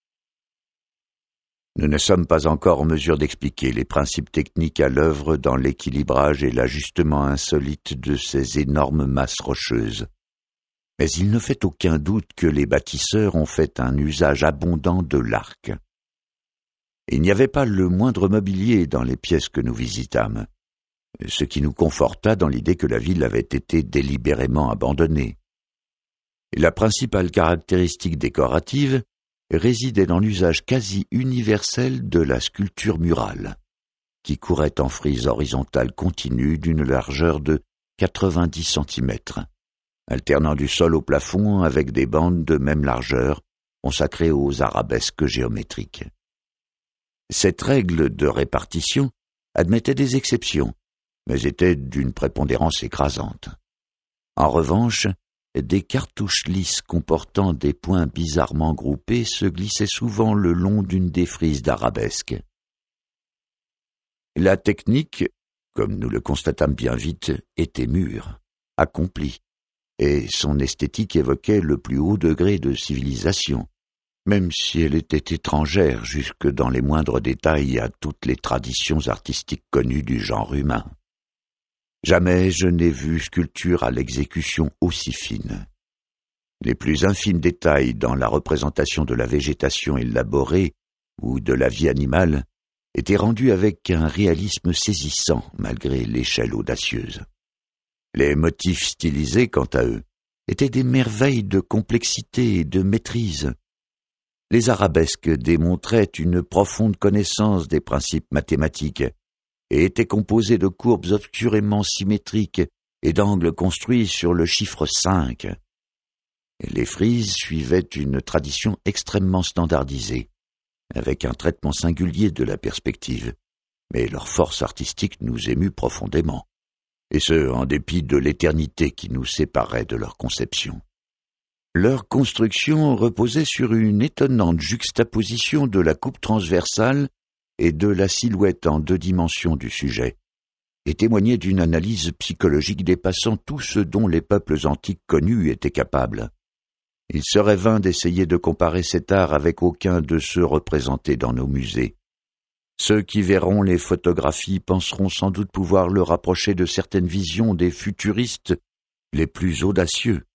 Nous ne sommes pas encore en mesure d'expliquer les principes techniques à l'œuvre dans l'équilibrage et l'ajustement insolite de ces énormes masses rocheuses. Mais il ne fait aucun doute que les bâtisseurs ont fait un usage abondant de l'arc. Il n'y avait pas le moindre mobilier dans les pièces que nous visitâmes, ce qui nous conforta dans l'idée que la ville avait été délibérément abandonnée. La principale caractéristique décorative résidait dans l'usage quasi universel de la sculpture murale, qui courait en frise horizontale continue d'une largeur de quatre-vingt-dix centimètres, alternant du sol au plafond avec des bandes de même largeur consacrées aux arabesques géométriques. Cette règle de répartition admettait des exceptions, mais était d'une prépondérance écrasante. En revanche, des cartouches lisses comportant des points bizarrement groupés se glissaient souvent le long d'une des frises d'arabesques. La technique, comme nous le constatâmes bien vite, était mûre, accomplie, et son esthétique évoquait le plus haut degré de civilisation, même si elle était étrangère jusque dans les moindres détails à toutes les traditions artistiques connues du genre humain. Jamais je n'ai vu sculpture à l'exécution aussi fine. Les plus infimes détails dans la représentation de la végétation élaborée ou de la vie animale étaient rendus avec un réalisme saisissant malgré l'échelle audacieuse. Les motifs stylisés, quant à eux, étaient des merveilles de complexité et de maîtrise. Les arabesques démontraient une profonde connaissance des principes mathématiques et étaient composés de courbes obscurément symétriques et d'angles construits sur le chiffre cinq. Les frises suivaient une tradition extrêmement standardisée, avec un traitement singulier de la perspective, mais leur force artistique nous émut profondément, et ce, en dépit de l'éternité qui nous séparait de leur conception. Leur construction reposait sur une étonnante juxtaposition de la coupe transversale et de la silhouette en deux dimensions du sujet, et témoignait d'une analyse psychologique dépassant tout ce dont les peuples antiques connus étaient capables. Il serait vain d'essayer de comparer cet art avec aucun de ceux représentés dans nos musées. Ceux qui verront les photographies penseront sans doute pouvoir le rapprocher de certaines visions des futuristes les plus audacieux.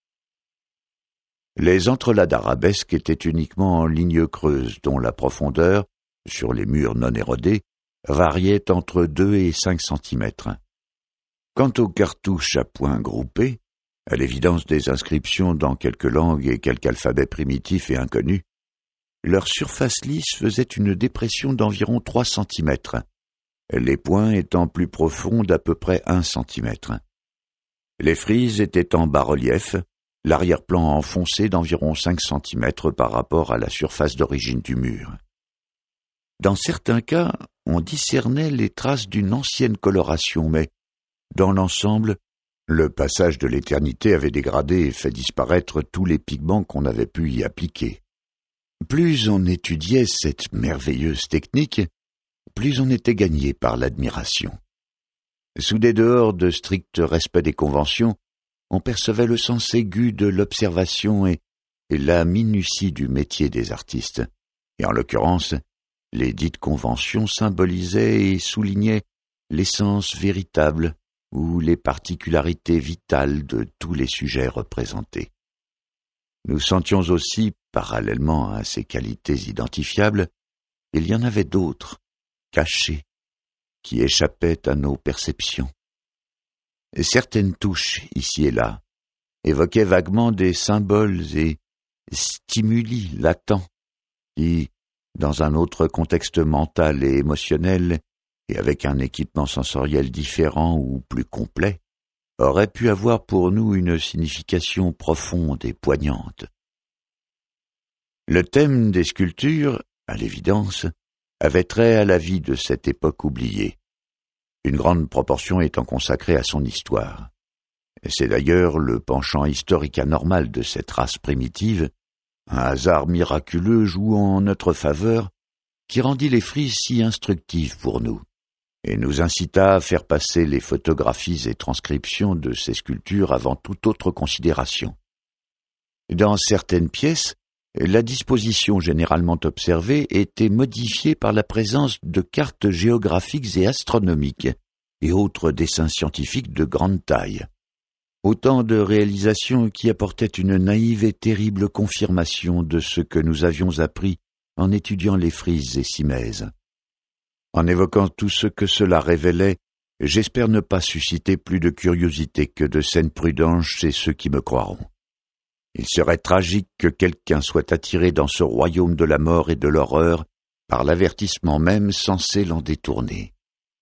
Les entrelacs d'arabesques étaient uniquement en lignes creuses dont la profondeur, sur les murs non érodés, variait entre deux et cinq centimètres. Quant aux cartouches à points groupés, à l'évidence des inscriptions dans quelques langues et quelque alphabet primitif et inconnu, leur surface lisse faisait une dépression d'environ trois centimètres, les points étant plus profonds d'à peu près un centimètre. Les frises étaient en bas-relief, l'arrière-plan enfoncé d'environ cinq centimètres par rapport à la surface d'origine du mur. Dans certains cas, on discernait les traces d'une ancienne coloration, mais, dans l'ensemble, le passage de l'éternité avait dégradé et fait disparaître tous les pigments qu'on avait pu y appliquer. Plus on étudiait cette merveilleuse technique, plus on était gagné par l'admiration. Sous des dehors de strict respect des conventions, on percevait le sens aigu de l'observation et, et la minutie du métier des artistes, et en l'occurrence, les dites conventions symbolisaient et soulignaient l'essence véritable ou les particularités vitales de tous les sujets représentés. Nous sentions aussi, parallèlement à ces qualités identifiables, il y en avait d'autres, cachées, qui échappaient à nos perceptions. Et certaines touches, ici et là, évoquaient vaguement des symboles et stimuli latents qui, dans un autre contexte mental et émotionnel, et avec un équipement sensoriel différent ou plus complet, auraient pu avoir pour nous une signification profonde et poignante. Le thème des sculptures, à l'évidence, avait trait à la vie de cette époque oubliée, une grande proportion étant consacrée à son histoire. C'est d'ailleurs le penchant historique anormal de cette race primitive, un hasard miraculeux jouant en notre faveur, qui rendit les frises si instructives pour nous, et nous incita à faire passer les photographies et transcriptions de ces sculptures avant toute autre considération. Dans certaines pièces, la disposition généralement observée était modifiée par la présence de cartes géographiques et astronomiques et autres dessins scientifiques de grande taille. Autant de réalisations qui apportaient une naïve et terrible confirmation de ce que nous avions appris en étudiant les frises et simèses. En évoquant tout ce que cela révélait, j'espère ne pas susciter plus de curiosité que de saine prudence chez ceux qui me croiront. Il serait tragique que quelqu'un soit attiré dans ce royaume de la mort et de l'horreur par l'avertissement même censé l'en détourner.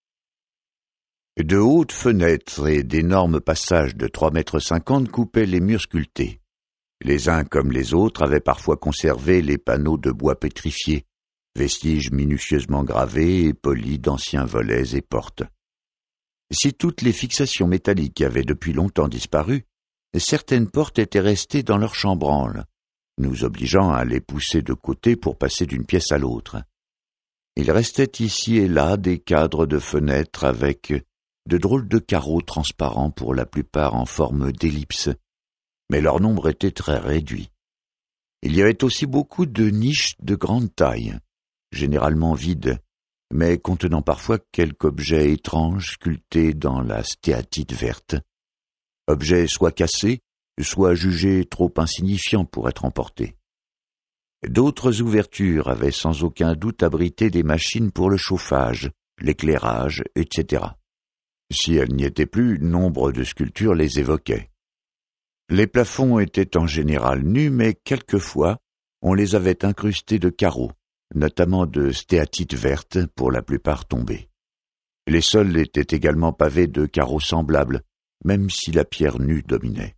De hautes fenêtres et d'énormes passages de trois mètres cinquante coupaient les murs sculptés. Les uns comme les autres avaient parfois conservé les panneaux de bois pétrifiés, vestiges minutieusement gravés et polis d'anciens volets et portes. Si toutes les fixations métalliques avaient depuis longtemps disparu, certaines portes étaient restées dans leur chambranle, nous obligeant à les pousser de côté pour passer d'une pièce à l'autre. Il restait ici et là des cadres de fenêtres avec de drôles de carreaux transparents pour la plupart en forme d'ellipse, mais leur nombre était très réduit. Il y avait aussi beaucoup de niches de grande taille, généralement vides, mais contenant parfois quelque objet étrange sculpté dans la stéatite verte. Objets soit cassés, soit jugés trop insignifiants pour être emportés. D'autres ouvertures avaient sans aucun doute abrité des machines pour le chauffage, l'éclairage, et cetera. Si elles n'y étaient plus, nombre de sculptures les évoquaient. Les plafonds étaient en général nus, mais quelquefois, on les avait incrustés de carreaux, notamment de stéatite verte, pour la plupart tombés. Les sols étaient également pavés de carreaux semblables, même si la pierre nue dominait.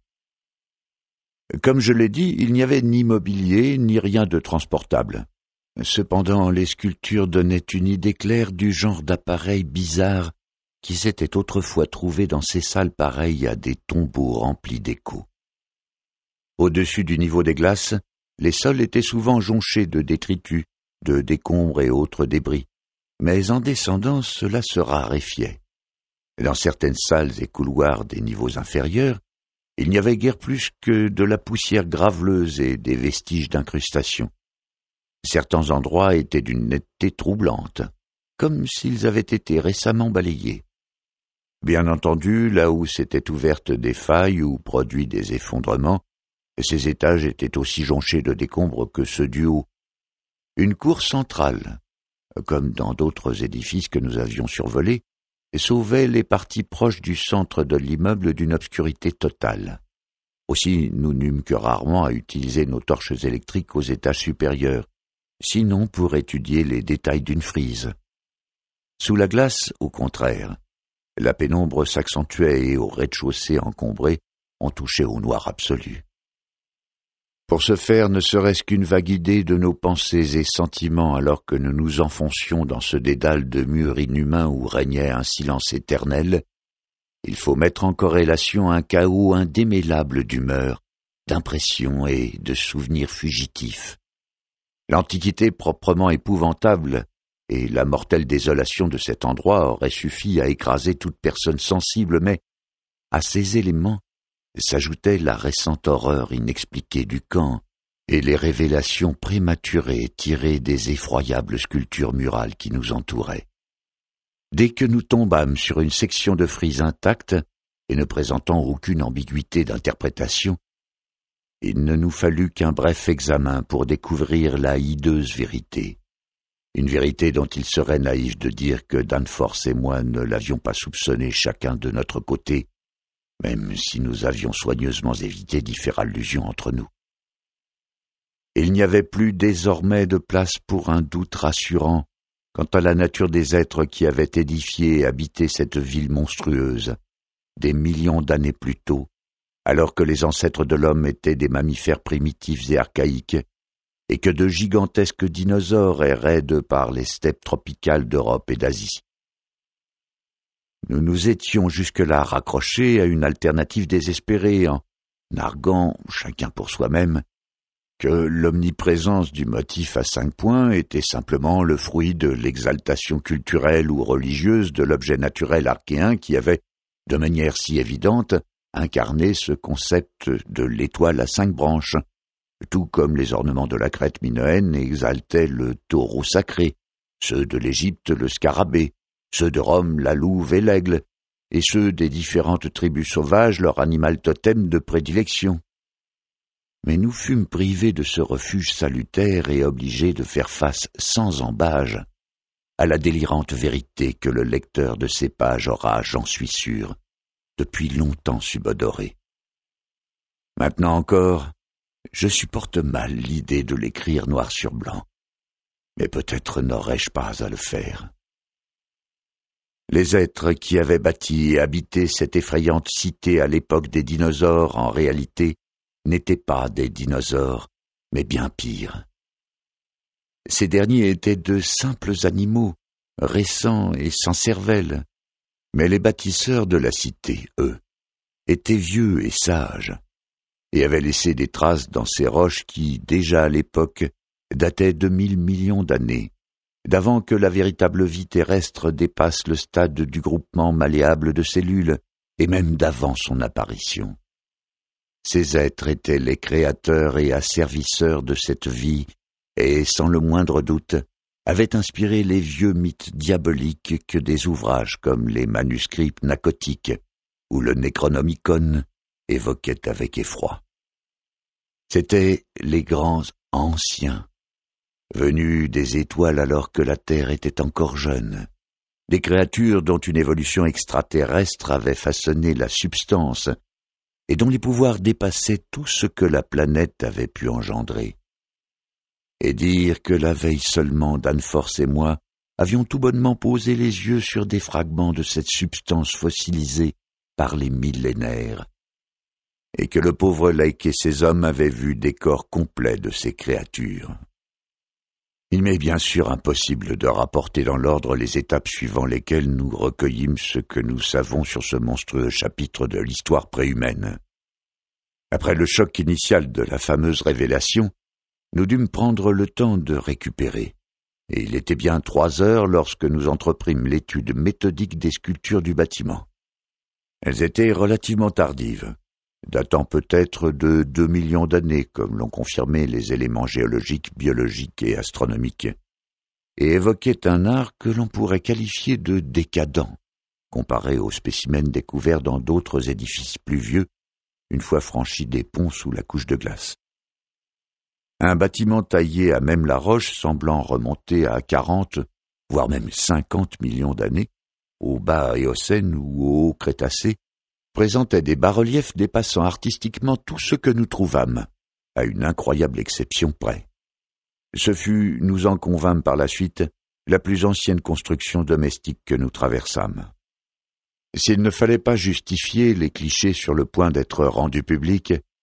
Comme je l'ai dit, il n'y avait ni mobilier, ni rien de transportable. Cependant, les sculptures donnaient une idée claire du genre d'appareil bizarre qui s'était autrefois trouvé dans ces salles pareilles à des tombeaux remplis d'échos. Au-dessus du niveau des glaces, les sols étaient souvent jonchés de détritus, de décombres et autres débris, mais en descendant, cela se raréfiait. Dans certaines salles et couloirs des niveaux inférieurs, il n'y avait guère plus que de la poussière graveleuse et des vestiges d'incrustation. Certains endroits étaient d'une netteté troublante, comme s'ils avaient été récemment balayés. Bien entendu, là où s'étaient ouvertes des failles ou produit des effondrements, ces étages étaient aussi jonchés de décombres que ceux du haut. Une cour centrale, comme dans d'autres édifices que nous avions survolés, sauvait les parties proches du centre de l'immeuble d'une obscurité totale. Aussi, nous n'eûmes que rarement à utiliser nos torches électriques aux étages supérieurs, sinon pour étudier les détails d'une frise. Sous la glace, au contraire, la pénombre s'accentuait et au rez-de-chaussée encombré, on touchait au noir absolu. Pour se faire ne serait-ce qu'une vague idée de nos pensées et sentiments alors que nous nous enfoncions dans ce dédale de murs inhumains où régnait un silence éternel, il faut mettre en corrélation un chaos indémêlable d'humeurs, d'impressions et de souvenirs fugitifs. L'Antiquité proprement épouvantable et la mortelle désolation de cet endroit auraient suffi à écraser toute personne sensible, mais à ces éléments s'ajoutait la récente horreur inexpliquée du camp et les révélations prématurées tirées des effroyables sculptures murales qui nous entouraient. Dès que nous tombâmes sur une section de frise intacte et ne présentant aucune ambiguïté d'interprétation, il ne nous fallut qu'un bref examen pour découvrir la hideuse vérité, une vérité dont il serait naïf de dire que Danforth et moi ne l'avions pas soupçonnée chacun de notre côté, même si nous avions soigneusement évité d'y faire allusion entre nous. Il n'y avait plus désormais de place pour un doute rassurant quant à la nature des êtres qui avaient édifié et habité cette ville monstrueuse, des millions d'années plus tôt, alors que les ancêtres de l'homme étaient des mammifères primitifs et archaïques, et que de gigantesques dinosaures erraient de par les steppes tropicales d'Europe et d'Asie. Nous nous étions jusque-là raccrochés à une alternative désespérée en narguant, chacun pour soi-même, que l'omniprésence du motif à cinq points était simplement le fruit de l'exaltation culturelle ou religieuse de l'objet naturel archéen qui avait, de manière si évidente, incarné ce concept de l'étoile à cinq branches, tout comme les ornements de la Crète minoenne exaltaient le taureau sacré, ceux de l'Égypte le scarabée, ceux de Rome la louve et l'aigle, et ceux des différentes tribus sauvages leur animal totem de prédilection. Mais nous fûmes privés de ce refuge salutaire et obligés de faire face sans embâge à la délirante vérité que le lecteur de ces pages aura, j'en suis sûr, depuis longtemps subodorée. Maintenant encore, je supporte mal l'idée de l'écrire noir sur blanc, mais peut-être n'aurais-je pas à le faire. Les êtres qui avaient bâti et habité cette effrayante cité à l'époque des dinosaures, en réalité, n'étaient pas des dinosaures, mais bien pire. Ces derniers étaient de simples animaux, récents et sans cervelle, mais les bâtisseurs de la cité, eux, étaient vieux et sages, et avaient laissé des traces dans ces roches qui, déjà à l'époque, dataient de mille millions d'années, d'avant que la véritable vie terrestre dépasse le stade du groupement malléable de cellules, et même d'avant son apparition. Ces êtres étaient les créateurs et asservisseurs de cette vie, et, sans le moindre doute, avaient inspiré les vieux mythes diaboliques que des ouvrages comme les manuscrits pnacotiques ou le Necronomicon évoquaient avec effroi. C'étaient les grands anciens, venus des étoiles alors que la Terre était encore jeune, des créatures dont une évolution extraterrestre avait façonné la substance et dont les pouvoirs dépassaient tout ce que la planète avait pu engendrer. Et dire que la veille seulement Danforth et moi avions tout bonnement posé les yeux sur des fragments de cette substance fossilisée par les millénaires, et que le pauvre Lake et ses hommes avaient vu des corps complets de ces créatures. Il m'est bien sûr impossible de rapporter dans l'ordre les étapes suivant lesquelles nous recueillîmes ce que nous savons sur ce monstrueux chapitre de l'histoire préhumaine. Après le choc initial de la fameuse révélation, nous dûmes prendre le temps de récupérer, et il était bien trois heures lorsque nous entreprîmes l'étude méthodique des sculptures du bâtiment. Elles étaient relativement tardives, datant peut-être de deux millions d'années, comme l'ont confirmé les éléments géologiques, biologiques et astronomiques, et évoquaient un art que l'on pourrait qualifier de décadent, comparé aux spécimens découverts dans d'autres édifices plus vieux, une fois franchis des ponts sous la couche de glace. Un bâtiment taillé à même la roche, semblant remonter à quarante, voire même cinquante millions d'années, au bas Éocène ou au haut Crétacé, présentait des bas-reliefs dépassant artistiquement tout ce que nous trouvâmes, à une incroyable exception près. Ce fut, nous en convînmes par la suite, la plus ancienne construction domestique que nous traversâmes. S'il ne fallait pas justifier les clichés sur le point d'être rendus publics,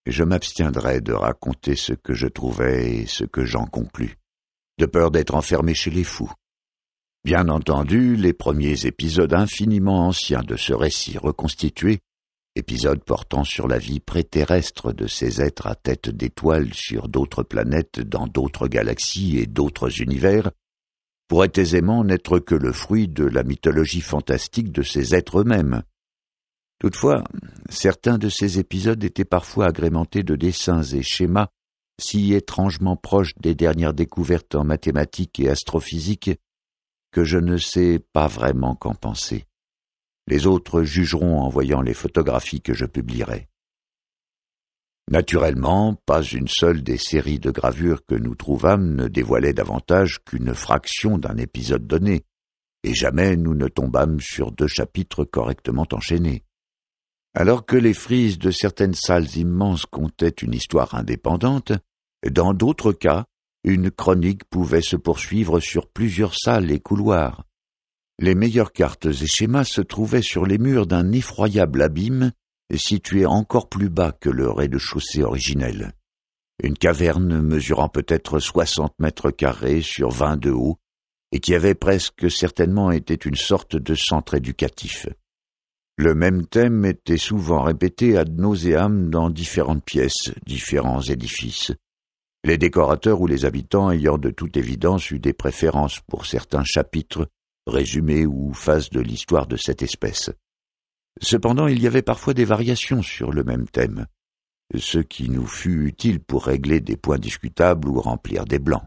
je m'abstiendrai de raconter ce que je trouvais et ce que j'en conclus, de peur d'être enfermé chez les fous. Bien entendu, les premiers épisodes infiniment anciens de ce récit reconstitué, épisodes portant sur la vie préterrestre de ces êtres à tête d'étoiles sur d'autres planètes, dans d'autres galaxies et d'autres univers, pourraient aisément n'être que le fruit de la mythologie fantastique de ces êtres eux-mêmes. Toutefois, certains de ces épisodes étaient parfois agrémentés de dessins et schémas si étrangement proches des dernières découvertes en mathématiques et astrophysique que je ne sais pas vraiment qu'en penser. Les autres jugeront en voyant les photographies que je publierai. Naturellement, pas une seule des séries de gravures que nous trouvâmes ne dévoilait davantage qu'une fraction d'un épisode donné, et jamais nous ne tombâmes sur deux chapitres correctement enchaînés. Alors que les frises de certaines salles immenses contaient une histoire indépendante, dans d'autres cas, une chronique pouvait se poursuivre sur plusieurs salles et couloirs. Les meilleures cartes et schémas se trouvaient sur les murs d'un effroyable abîme, situé encore plus bas que le rez-de-chaussée originel. Une caverne mesurant peut-être soixante mètres carrés sur vingt de haut, et qui avait presque certainement été une sorte de centre éducatif. Le même thème était souvent répété ad nauseam dans différentes pièces, différents édifices. Les décorateurs ou les habitants ayant de toute évidence eu des préférences pour certains chapitres, résumés ou phases de l'histoire de cette espèce. Cependant, il y avait parfois des variations sur le même thème, ce qui nous fut utile pour régler des points discutables ou remplir des blancs.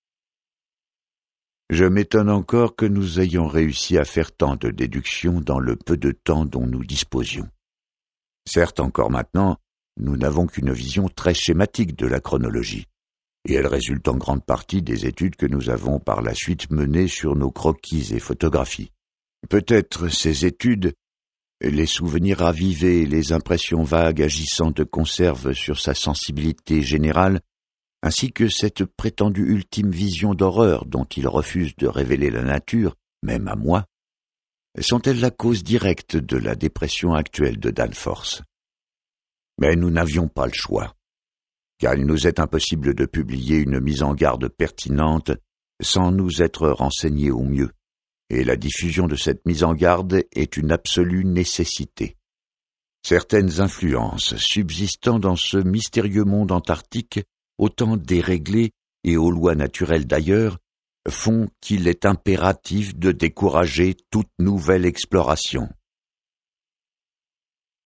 Je m'étonne encore que nous ayons réussi à faire tant de déductions dans le peu de temps dont nous disposions. Certes, encore maintenant, nous n'avons qu'une vision très schématique de la chronologie, et elle résulte en grande partie des études que nous avons par la suite menées sur nos croquis et photographies. Peut-être ces études, les souvenirs ravivés et les impressions vagues agissant de conserve sur sa sensibilité générale, ainsi que cette prétendue ultime vision d'horreur dont il refuse de révéler la nature, même à moi, sont-elles la cause directe de la dépression actuelle de Danforth? Mais nous n'avions pas le choix, car il nous est impossible de publier une mise en garde pertinente sans nous être renseignés au mieux, et la diffusion de cette mise en garde est une absolue nécessité. Certaines influences subsistant dans ce mystérieux monde antarctique, autant déréglé et aux lois naturelles d'ailleurs, font qu'il est impératif de décourager toute nouvelle exploration.